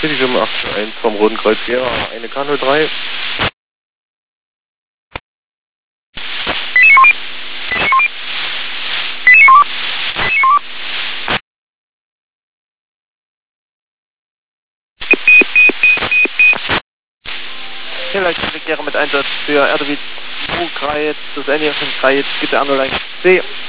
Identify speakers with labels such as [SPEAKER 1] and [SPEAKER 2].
[SPEAKER 1] City 581 vom Roten Kreuz Gera, eine K03.
[SPEAKER 2] Vielleicht Gera mit Einsatz für RDW 2 Kreis, das Ende von Kreis, bitte Annulang C.